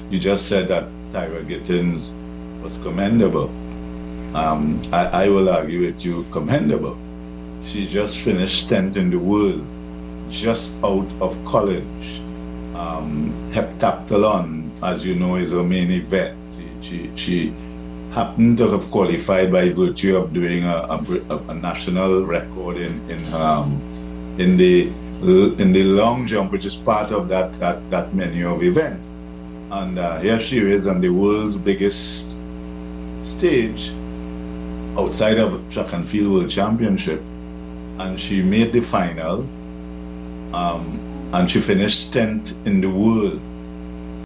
you just said that Tyra Gittins was commendable. I will argue with you, commendable. She just finished 10th in the world, just out of college. Heptathlon, as you know, is her main event. She happened to have qualified by virtue of doing a national record in the long jump, which is part of that menu of events. And here she is on the world's biggest stage outside of Track and Field World Championship, and she made the final, and she finished 10th in the world.